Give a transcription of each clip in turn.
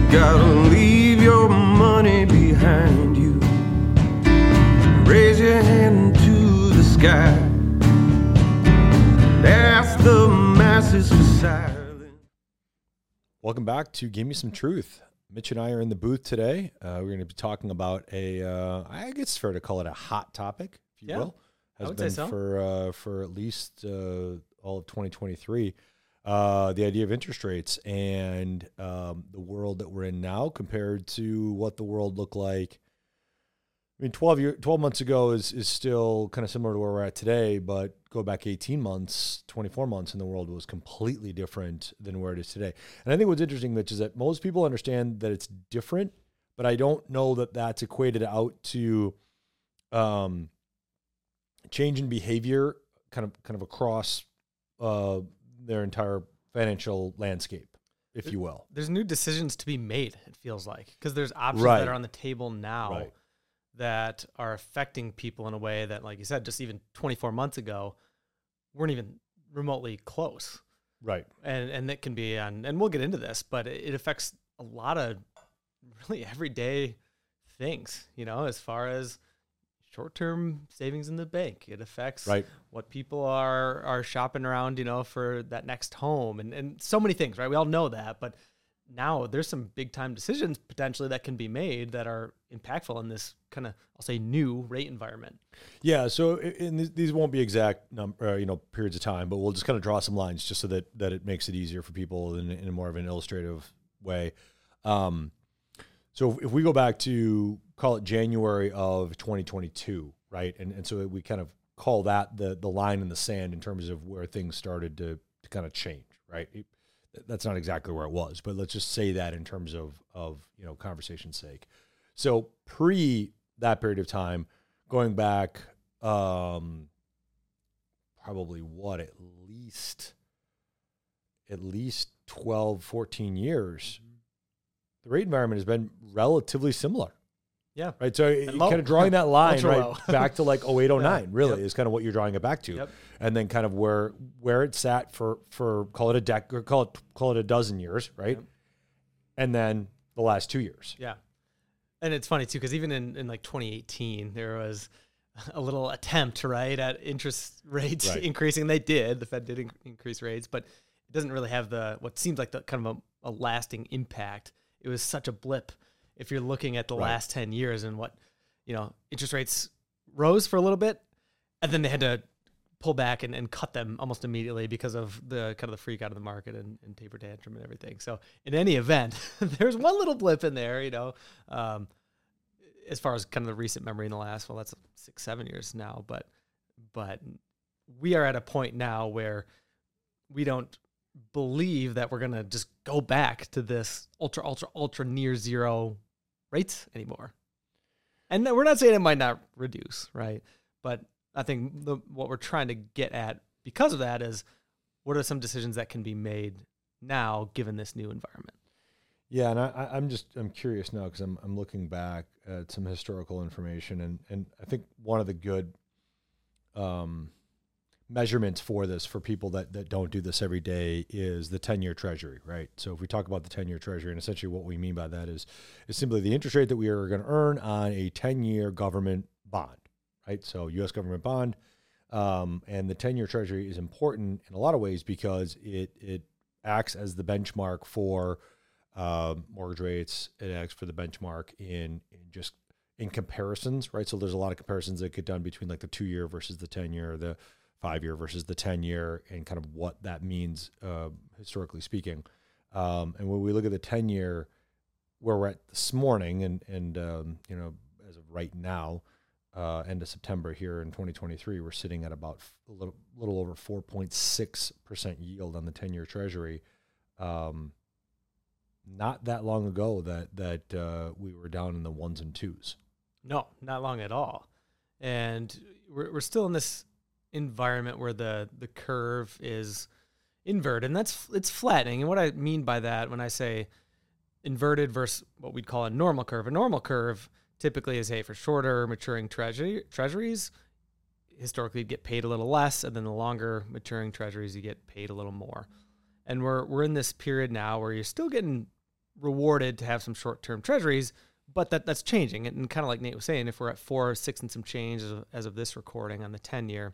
gotta leave your money behind you. Raise your hand to the sky. Ask the masses for silence. Welcome back to Give Me Some Truth. Mitch and I are in the booth today. We're going to be talking about I guess it's fair to call it a hot topic, if you will. I would say so. For at least all of 2023. The idea of interest rates and the world that we're in now compared to what the world looked like. I mean, 12 months ago is still kind of similar to where we're at today, but go back 18 months, 24 months, and the world was completely different than where it is today. And I think what's interesting, Mitch, is that most people understand that it's different, but I don't know that that's equated out to change in behavior kind of across their entire financial landscape, if you will. There's new decisions to be made, it feels like, because there's options Right. that are on the table now Right. that are affecting people in a way that, like you said, just even 24 months ago, weren't even remotely close. Right. And it can be on, and we'll get into this, but it affects a lot of really everyday things, as far as short-term savings in the bank. It affects what people are shopping around, for that next home and so many things, right? We all know that, but now there's some big time decisions potentially that can be made that are impactful in this kind of, I'll say, new rate environment. Yeah. So these won't be exact periods of time, but we'll just kind of draw some lines just so that it makes it easier for people in a more of an illustrative way. So if we go back to, call it January of 2022, right? And so we kind of call that the line in the sand in terms of where things started to kind of change, right? That's not exactly where it was, but let's just say that in terms of conversation's sake. So pre that period of time, going back probably at least 12, 14 years, the rate environment has been relatively similar. Yeah. Right. So kind of drawing that line back to like 08, 09 really is kind of what you're drawing it back to. Yep. And then kind of where it sat for call it a deck or call it a dozen years. Right. Yep. And then the last 2 years. Yeah. And it's funny too, because even in like 2018, there was a little attempt, right, at interest rates increasing. They did. The Fed did increase rates, but it doesn't really have what seems like the kind of a lasting impact. It was such a blip. If you're looking at the last 10 years and what, interest rates rose for a little bit, and then they had to pull back and cut them almost immediately because of the kind of the freak out of the market and taper tantrum and everything. So in any event, there's one little blip in there, as far as kind of the recent memory in the last, that's 6-7 years now, but we are at a point now where we don't believe that we're going to just go back to this ultra near zero rates anymore. And we're not saying it might not reduce, right? But I think what we're trying to get at because of that is what are some decisions that can be made now given this new environment? Yeah, and I'm curious now because I'm looking back at some historical information and I think one of the good measurements for this for people that don't do this every day is the 10-year treasury, right? So if we talk about the 10-year treasury, and essentially what we mean by that is simply the interest rate that we are going to earn on a 10-year government bond, right? So U.S. government bond, and the 10-year treasury is important in a lot of ways because it acts as the benchmark for mortgage rates. It acts for the benchmark in comparisons, right? So there's a lot of comparisons that get done between like the 2-year versus the 10-year, the 5-year versus the 10-year, and kind of what that means historically speaking. And when we look at the 10-year, where we're at this morning, and as of right now, end of September here in 2023, we're sitting at about a little over 4.6% yield on the 10-year Treasury. Not that long ago that we were down in the 1s and 2s. No, not long at all. And we're still in this environment where the curve is inverted, and it's flattening. And what I mean by that when I say inverted versus what we'd call a normal curve typically is, hey, for shorter maturing treasuries, historically you'd get paid a little less, and then the longer maturing treasuries you get paid a little more. And we're in this period now where you're still getting rewarded to have some short-term treasuries, but that's changing. And kind of like Nate was saying, if we're at 4, 6 and some change as of this recording on the 10-year,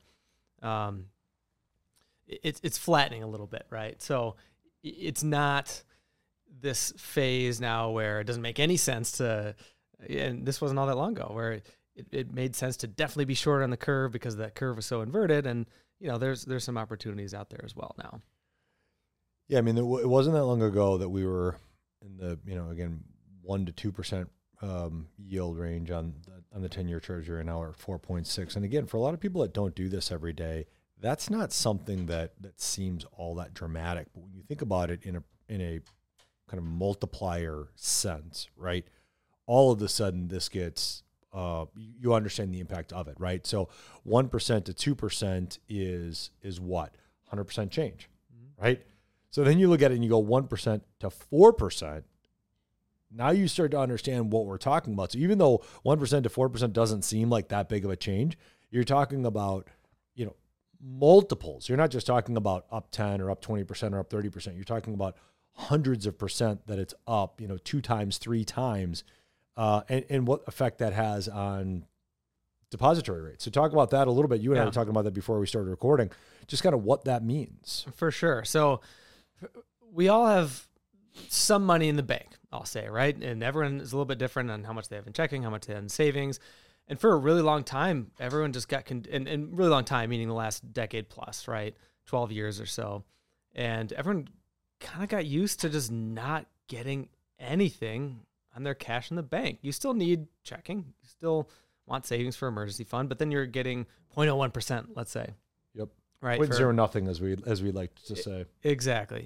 it's flattening a little bit, right? So it's not this phase now where it doesn't make any sense to, and this wasn't all that long ago, where it made sense to definitely be short on the curve because that curve was so inverted. And, there's some opportunities out there as well now. Yeah, I mean, it wasn't that long ago that we were in the, again, 1 to 2% yield range on the 10-year treasury, and now we're at 4.6. And again, for a lot of people that don't do this every day, that's not something that seems all that dramatic. But when you think about it in a kind of multiplier sense, right? All of a sudden, this gets you understand the impact of it, right? So 1% to 2% is what? 100% change, right? So then you look at it and you go 1% to 4%. Now you start to understand what we're talking about. So even though 1% to 4% doesn't seem like that big of a change, you're talking about, multiples. You're not just talking about up 10 or up 20% or up 30%. You're talking about hundreds of percent that it's up, 2 times, 3 times, and what effect that has on depository rates. So talk about that a little bit. You and I were talking about that before we started recording, just kind of what that means. For sure. So we all have some money in the bank, I'll say, right? And everyone is a little bit different on how much they have in checking, how much they have in savings. And for a really long time, everyone just got, and really long time, meaning the last decade plus, right? 12 years or so. And everyone kind of got used to just not getting anything on their cash in the bank. You still need checking. You still want savings for emergency fund, but then you're getting 0.01%, let's say. Yep. Right. 0.0 nothing, as we like to say. Exactly.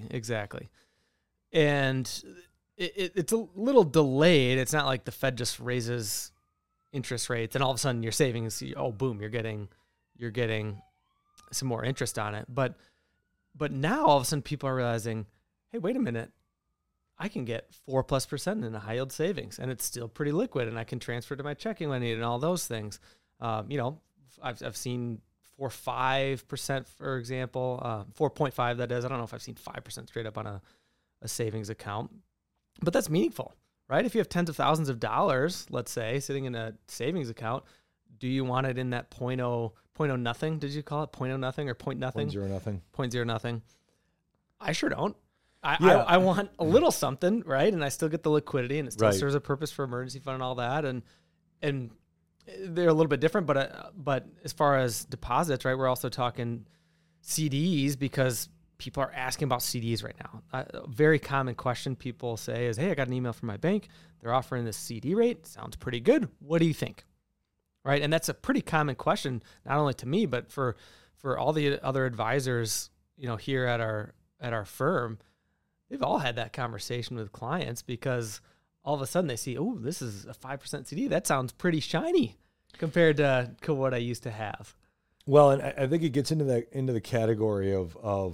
And it's a little delayed. It's not like the Fed just raises interest rates and all of a sudden your savings, boom, you're getting some more interest on it. But now all of a sudden people are realizing, hey, wait a minute, I can get 4+% in a high yield savings and it's still pretty liquid and I can transfer to my checking when I need it and all those things. I've seen 4.5%, for example, 4.5 that is. I don't know if I've seen 5% straight up on a savings account, but that's meaningful, right? If you have tens of thousands of dollars, let's say, sitting in a savings account, do you want it in that 0.0 nothing? Did you call it 0.0 nothing or point nothing? 0.0 nothing. 0.0 nothing. I sure don't. I want a little something, right? And I still get the liquidity and it still serves a purpose for emergency fund and all that. And they're a little bit different, but as far as deposits, right, we're also talking CDs because people are asking about CDs right now. A very common question people say is, hey, I got an email from my bank. They're offering this CD rate. Sounds pretty good. What do you think? Right? And that's a pretty common question, not only to me, but for all the other advisors, here at our firm. They've all had that conversation with clients because all of a sudden they see, oh, this is a 5% CD. That sounds pretty shiny compared to what I used to have. Well, and I think it gets into the category of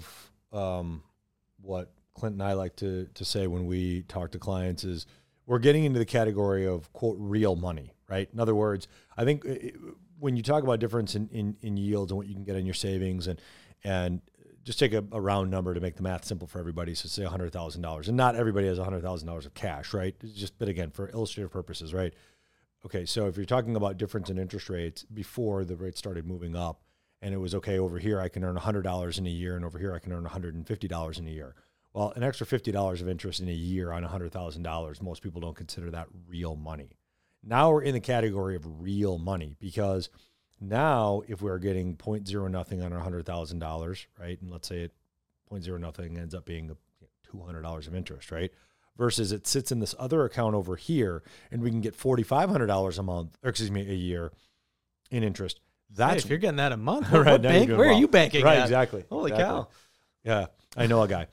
what Clint and I like to say when we talk to clients is we're getting into the category of, quote, real money, right? In other words, I think when you talk about difference in yields and what you can get in your savings and just take a round number to make the math simple for everybody. So say $100,000, and not everybody has $100,000 of cash, right? But again, for illustrative purposes, right? Okay, so if you're talking about difference in interest rates before the rates started moving up, and it was okay over here, I can earn $100 in a year, and over here I can earn $150 in a year. Well, an extra $50 of interest in a year on $100,000, most people don't consider that real money. Now we're in the category of real money because now if we're getting 0.0 nothing on our $100,000, right, and let's say it 0.0 nothing ends up being $200 of interest, right, versus it sits in this other account over here, and we can get $4,500 a year in interest. That's if you're getting that a month, right, what bank? Where are you banking right, at? Exactly. Holy cow. Yeah, I know a guy.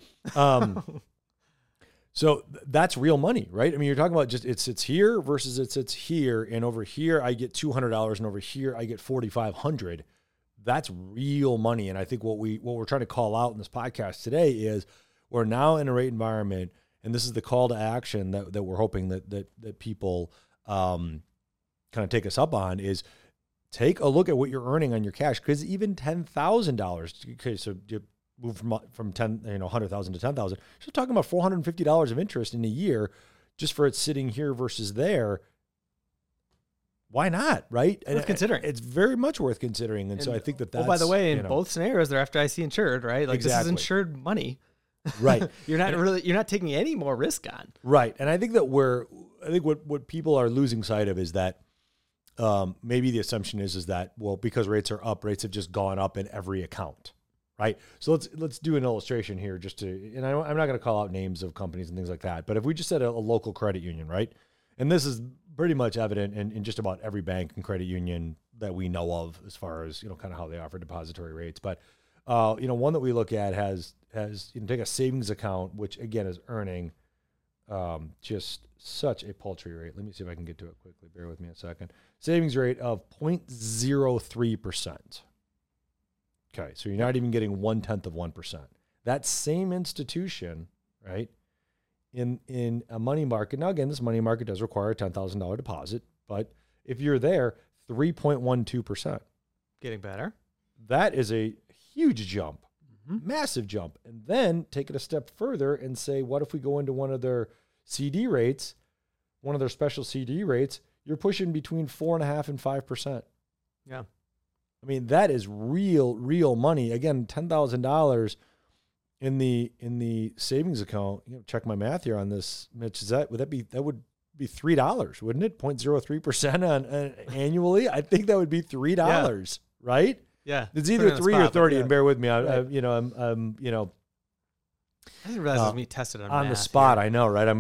So that's real money, right? I mean, you're talking about just it sits here versus it sits here, and over here I get $200, and over here I get $4,500. That's real money, and I think what we're trying to call out in this podcast today is we're now in a rate environment, and this is the call to action that we're hoping that people kind of take us up on is take a look at what you're earning on your cash, because even $10,000. Okay, so move from 10, $100,000 to 10,000. She's talking about $450 of interest in a year just for it sitting here versus there. Why not, right? Worth considering. It's very much worth considering. And so I think that's... by the way, in both scenarios, they're FDIC insured, right? Like This is insured money. Right. You're not taking any more risk on. Right. And I think that what people are losing sight of is that maybe the assumption is that, well, because rates are up, rates have just gone up in every account, right? So let's do an illustration here and I'm not going to call out names of companies and things like that, but if we just said a local credit union, right? And this is pretty much evident in just about every bank and credit union that we know of as far as, kind of how they offer depository rates. But, one that we look at has take a savings account, which again is earning just such a paltry rate. Let me see if I can get to it quickly. Bear with me a second. Savings rate of 0.03%. Okay, so you're not even getting 0.1%. That same institution, right, in a money market. Now, again, this money market does require a $10,000 deposit, but if you're there, 3.12%. Getting better. That is a huge jump, massive jump. And then take it a step further and say, what if we go into one of their CD rates, one of their special CD rates, you're pushing between 4.5% and 5%. Yeah. I mean, that is real money. Again, $10,000 in the savings account. Check my math here on this, Mitch. That would be $3, wouldn't it? 0.03% on annually. I think that would be $3, right? Yeah. It's either 3 or 30. And bear with me. Right. I didn't realize it was me tested on the spot. Here. I know, right?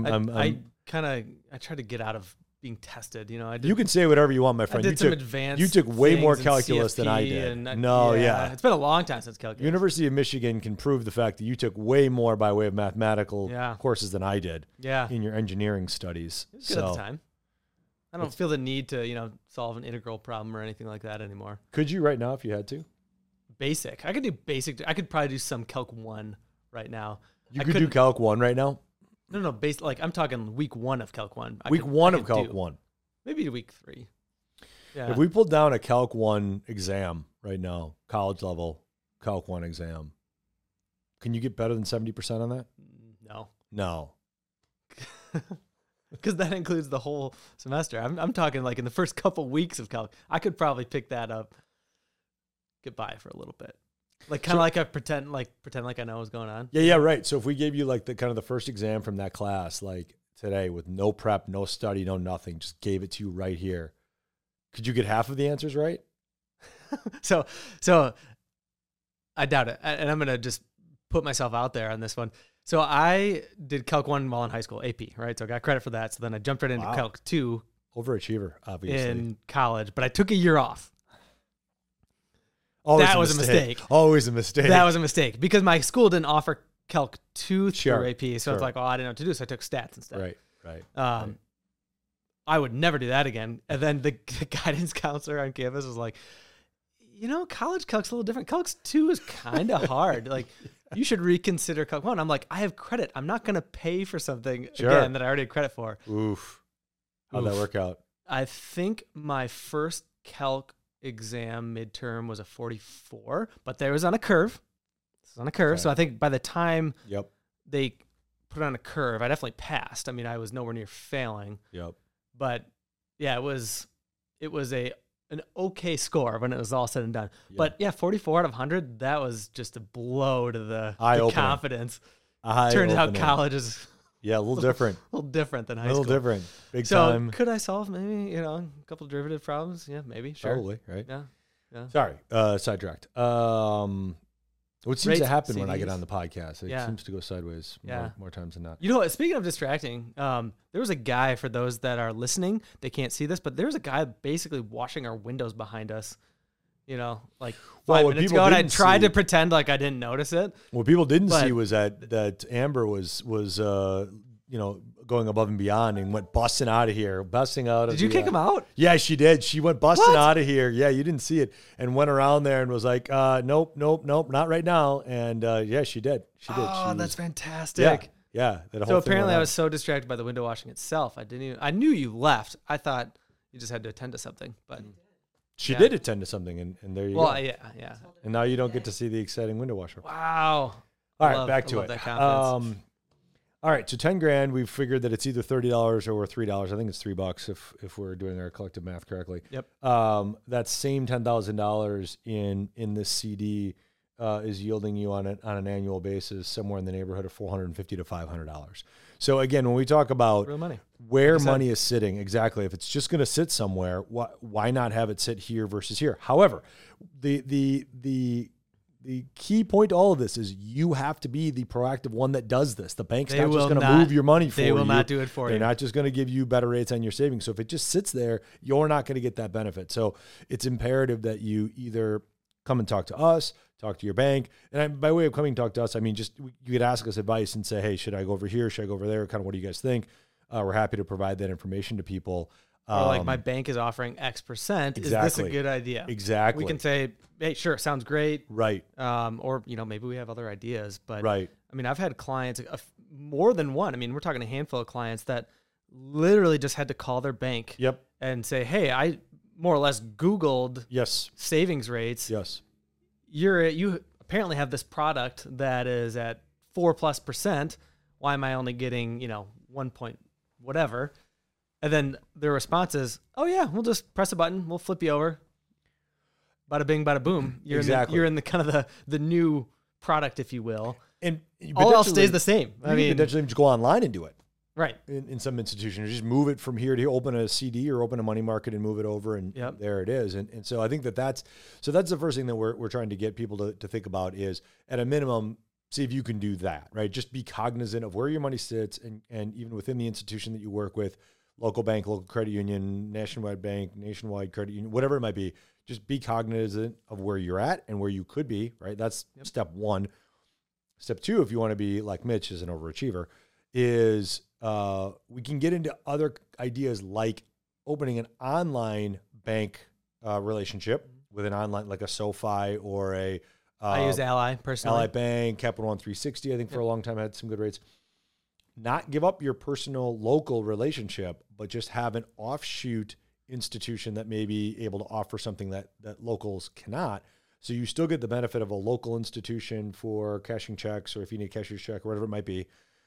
I try to get out of being tested. You can say whatever you want, my friend. I did some advanced. You took way more calculus than I did. It's been a long time since calculus. University of Michigan can prove the fact that you took way more by way of mathematical courses than I did. Yeah. In your engineering studies. It was good at the time. I don't feel the need to solve an integral problem or anything like that anymore. Could you right now if you had to? Basic. I could do basic. I could probably do some Calc 1 right now. You could do Calc 1 right now? No, like I'm talking week 1 of Calc 1. Week 1 of Calc 1. Maybe week 3. Yeah. If we pulled down a Calc 1 exam right now, college level Calc 1 exam, can you get better than 70% on that? No. Because that includes the whole semester. I'm talking like in the first couple weeks of Calc. I could probably pick that up, get by for a little bit. Like kind of like I pretend like I know what's going on. Yeah, right. So if we gave you like the kind of the first exam from that class, like today with no prep, no study, no nothing, just gave it to you right here, could you get half of the answers right? So I doubt it. And I'm going to just put myself out there on this one. So I did Calc 1 while in high school, AP, right? So I got credit for that. So then I jumped right into Calc 2. Overachiever, obviously. In college, but I took a year off. That was a mistake. Always a mistake. That was a mistake because my school didn't offer Calc 2 through AP. So it's like, I didn't know what to do. So I took stats instead. Right. I would never do that again. And then the guidance counselor on campus was like, college Calc's a little different. Calc 2 is kind of hard. Like, you should reconsider Calc 1. I'm like, I have credit. I'm not going to pay for something again that I already had credit for. Oof. How'd that work out? I think my first Calc exam midterm was a 44, but there was on a curve. This is on a curve. Okay. So I think by the time they put it on a curve, I definitely passed. I mean, I was nowhere near failing. Yep. But yeah, it was an okay score when it was all said and done. Yep. But yeah, 44 out of 100, that was just a blow to the confidence. Turns out college is a little different. A little different than high school. A little different. Big time. So could I solve maybe, a couple of derivative problems? Yeah, maybe. Sure. Probably, right? Yeah. Sorry, sidetracked. What seems to happen when I get on the podcast? It seems to go sideways more times than not. Speaking of distracting, there was a guy, for those that are listening, they can't see this, but there was a guy basically washing our windows behind us, like 5 minutes ago, and I tried to pretend like I didn't notice it. What people didn't see was that Amber was going above and beyond and went busting out of here. Did you kick him out? Yeah, she did. She went busting out of here. Yeah, you didn't see it. And went around there and was like, nope, not right now. And she did. She did. Oh, that's fantastic. Yeah. So apparently I was so distracted by the window washing itself. I knew you left. I thought you just had to attend to something, but She did attend to something, and there you go. Well, yeah. And now you don't get to see the exciting window washer. Wow. All right, back to it. That confidence. All right, so $10,000. We've figured that it's either $30 or $3. I think it's $3 if we're doing our collective math correctly. Yep. That same $10,000 in this CD is yielding you on an annual basis somewhere in the neighborhood of $450 to $500. So again, when we talk about real money, where money is sitting, exactly, if it's just going to sit somewhere, why not have it sit here versus here? However, the key point to all of this is you have to be the proactive one that does this. The bank's not just going to move your money for you. They will not do it for you. They're not just going to give you better rates on your savings. So if it just sits there, you're not going to get that benefit. So it's imperative that you either come and talk to us, talk to your bank. And by way of coming and talk to us, I mean, just you could ask us advice and say, hey, should I go over here? Should I go over there? Kind of what do you guys think? We're happy to provide that information to people. Or like my bank is offering X percent. Exactly. Is this a good idea? Exactly. We can say, hey, sure, sounds great. Right. Or, maybe we have other ideas. But right. I mean, I've had clients, more than one. I mean, we're talking a handful of clients that literally just had to call their bank and say, hey, I more or less Googled savings rates. Yes. You apparently have this product that is at 4+%. Why am I only getting, 1 point whatever? And then their response is, oh yeah, we'll just press a button. We'll flip you over. Bada bing, bada boom. You're in the kind of the new product, if you will. And all else stays the same. I mean, potentially just go online and do it. Right. In some institutions, just move it from here to open a CD or open a money market and move it over, and there it is. And so I think that's the first thing that we're trying to get people to think about is, at a minimum, see if you can do that, right? Just be cognizant of where your money sits, and even within the institution that you work with, local bank, local credit union, nationwide bank, nationwide credit union, whatever it might be, just be cognizant of where you're at and where you could be, right? That's step one. Step two, if you want to be like Mitch, as an overachiever, is we can get into other ideas like opening an online bank relationship with an online, like a SoFi or a I use Ally personally. Ally Bank, Capital One 360, I think for a long time had some good rates. Not give up your personal local relationship, but just have an offshoot institution that may be able to offer something that locals cannot. So you still get the benefit of a local institution for cashing checks, or if you need a cashier's check or whatever it might be.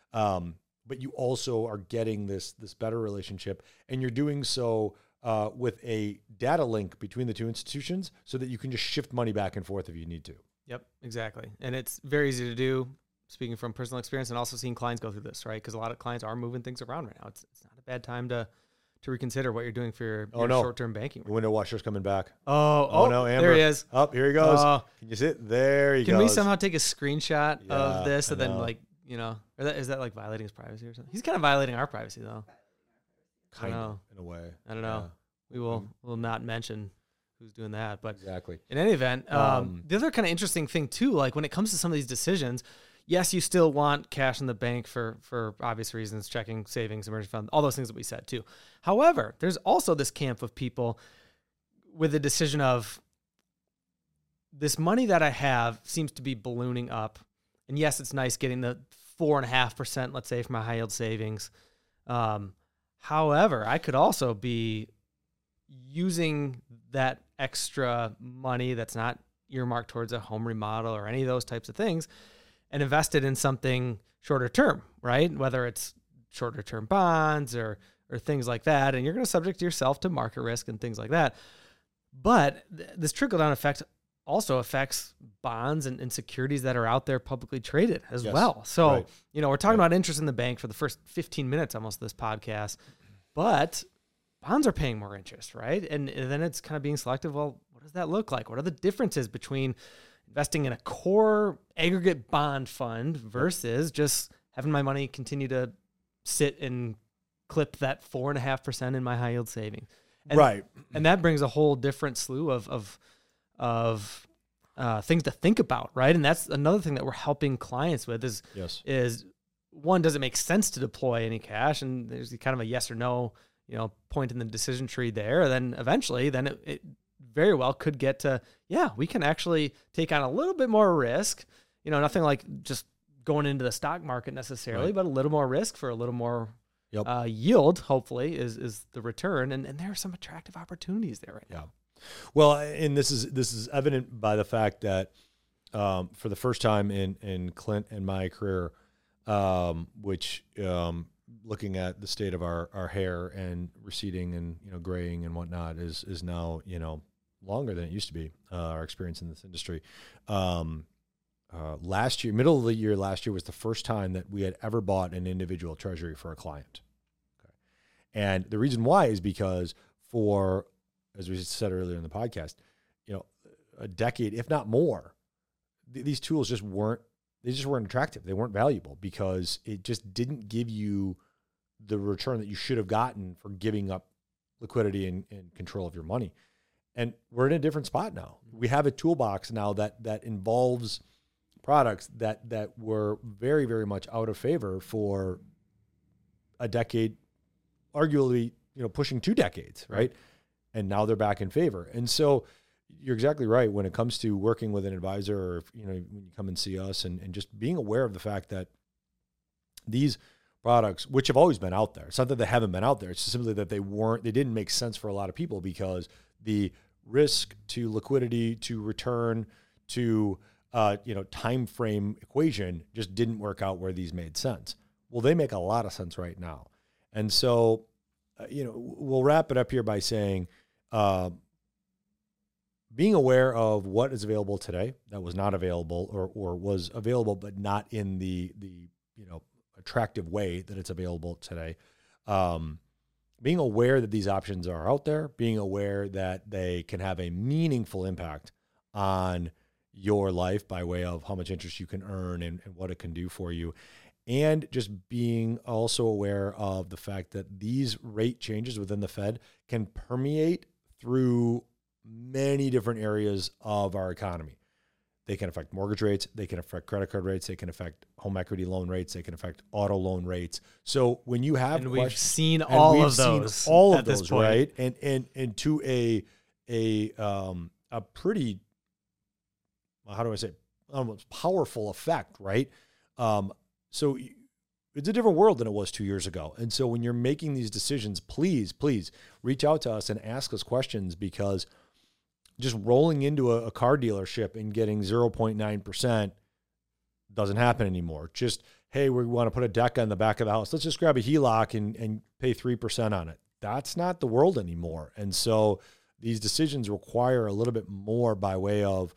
But you also are getting this better relationship, and you're doing so with a data link between the two institutions so that you can just shift money back and forth if you need to. Yep, exactly. And it's very easy to do, speaking from personal experience and also seeing clients go through this, right? Because a lot of clients are moving things around right now. It's not a bad time to reconsider what you're doing for your short-term banking. The window washer's coming back. Oh no, Amber. There he is. Oh, here he goes. Can you see it? There he goes. Can we somehow take a screenshot of this and then or is that like violating his privacy or something? He's kind of violating our privacy though. Kind of, in a way. I don't know. We will not mention who's doing that, but exactly. In any event, the other kind of interesting thing too, like when it comes to some of these decisions, yes, you still want cash in the bank for obvious reasons, checking, savings, emergency fund, all those things that we said too. However, there's also this camp of people with the decision of, this money that I have seems to be ballooning up. And yes, it's nice getting the 4.5%, let's say, from my high yield savings. However, I could also be using that extra money that's not earmarked towards a home remodel or any of those types of things and invest it in something shorter term, right? Whether it's shorter term bonds or things like that. And you're going to subject yourself to market risk and things like that. But this trickle down effect also affects bonds and securities that are out there publicly traded as well. So, we're talking about interest in the bank for the first 15 minutes almost of this podcast, but bonds are paying more interest, right? And then it's kind of being selective. Well, what does that look like? What are the differences between investing in a core aggregate bond fund versus just having my money continue to sit and clip that 4.5% in my high yield savings? And, and that brings a whole different slew of things to think about, right? And that's another thing that we're helping clients with is one, does it make sense to deploy any cash? And there's kind of a yes or no, point in the decision tree there. And then eventually, it very well could get to, we can actually take on a little bit more risk. Nothing like just going into the stock market necessarily, but a little more risk for a little more yield, hopefully, is the return. And there are some attractive opportunities there right now. Well, and this is evident by the fact that for the first time in Clint and my career, which looking at the state of our hair and receding and graying and whatnot is now longer than it used to be. Our experience in this industry. Last year, middle of the year last year was the first time that we had ever bought an individual treasury for a client. Okay. And the reason why is because for, as we said earlier in the podcast, a decade, if not more, these tools just weren't attractive. They weren't valuable because it just didn't give you the return that you should have gotten for giving up liquidity and control of your money. And we're in a different spot now. We have a toolbox now that involves products that were very, very much out of favor for a decade, arguably, pushing 2 decades, right? And now they're back in favor. And so you're exactly right when it comes to working with an advisor, or when you come and see us, and just being aware of the fact that these products, which have always been out there, it's not that they haven't been out there, it's just simply that they didn't make sense for a lot of people because the risk to liquidity to return to time frame equation just didn't work out where these made sense. Well, they make a lot of sense right now. And so, we'll wrap it up here by saying, being aware of what is available today that was not available or was available, but not in the attractive way that it's available today. Being aware that these options are out there, being aware that they can have a meaningful impact on your life by way of how much interest you can earn and what it can do for you. And just being also aware of the fact that these rate changes within the Fed can permeate through many different areas of our economy. They can affect mortgage rates. They can affect credit card rates. They can affect home equity loan rates. They can affect auto loan rates. So when you have we've seen all of those, right? And to a pretty, how do I say, almost powerful effect, right? So it's a different world than it was 2 years ago. And so when you're making these decisions, please reach out to us and ask us questions, because just rolling into a car dealership and getting 0.9% doesn't happen anymore. Just, hey, we want to put a deck on the back of the house. Let's just grab a HELOC and pay 3% on it. That's not the world anymore. And so these decisions require a little bit more by way of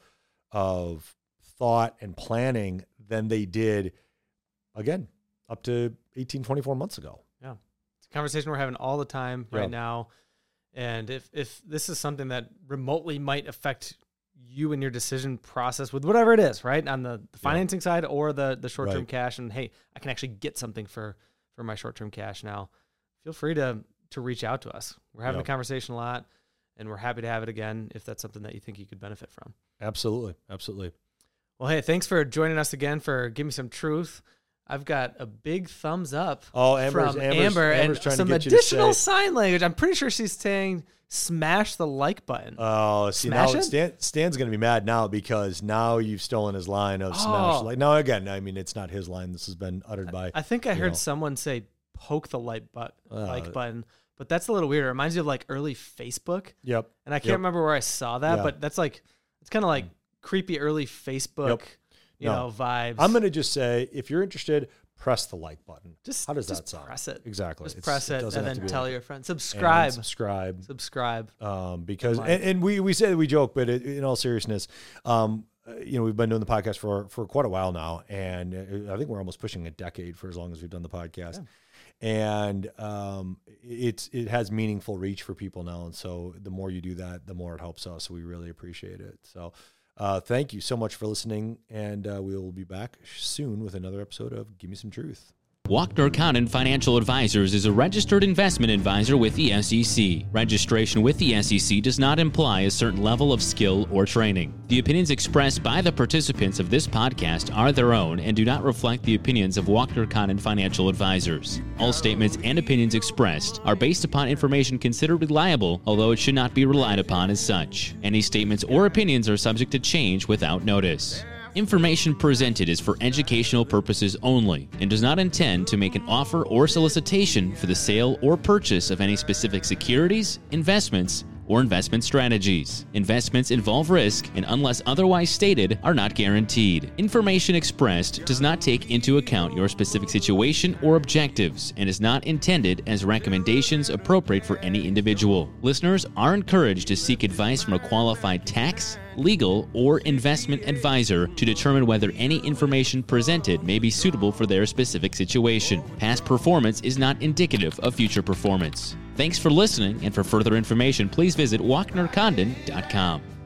thought and planning than they did, again, up to 18, 24 months ago. Yeah. It's a conversation we're having all the time right now. And if this is something that remotely might affect you and your decision process with whatever it is, right? On the financing side or the short-term cash, and hey, I can actually get something for my short-term cash now, feel free to reach out to us. We're having a conversation a lot, and we're happy to have it again if that's something that you think you could benefit from. Absolutely. Well, hey, thanks for joining us again for Give Me Some Truth. I've got a big thumbs up from Amber and some additional sign language. I'm pretty sure she's saying smash the like button. Oh, see, now Stan's going to be mad now because now you've stolen his line of smash the like. Now, again, I mean, it's not his line. This has been uttered by... I think I heard someone say poke the like button, but that's a little weird. It reminds you of like early Facebook. Yep. And I can't remember where I saw that, but that's like, it's kind of like creepy early Facebook vibes. I'm going to just say, if you're interested, press the like button. How does that sound? Press it. Exactly. Just press it and then tell your friends. Subscribe. Because and we say that we joke, but in all seriousness, we've been doing the podcast for quite a while now, and I think we're almost pushing a decade for as long as we've done the podcast. Yeah. And it has meaningful reach for people now, and so the more you do that, the more it helps us. So we really appreciate it. So thank you so much for listening, and we will be back soon with another episode of Give Me Some Truth. Walker Condon Financial Advisors is a registered investment advisor with the SEC. Registration with the SEC does not imply a certain level of skill or training. The opinions expressed by the participants of this podcast are their own and do not reflect the opinions of Walker Condon Financial Advisors. All statements and opinions expressed are based upon information considered reliable, although it should not be relied upon as such. Any statements or opinions are subject to change without notice. Information presented is for educational purposes only and does not intend to make an offer or solicitation for the sale or purchase of any specific securities, investments, or investment strategies. Investments involve risk and, unless otherwise stated, are not guaranteed. Information expressed does not take into account your specific situation or objectives and is not intended as recommendations appropriate for any individual. Listeners are encouraged to seek advice from a qualified tax, legal, or investment advisor to determine whether any information presented may be suitable for their specific situation. Past performance is not indicative of future performance. Thanks for listening, and for further information, please visit WalknerCondon.com.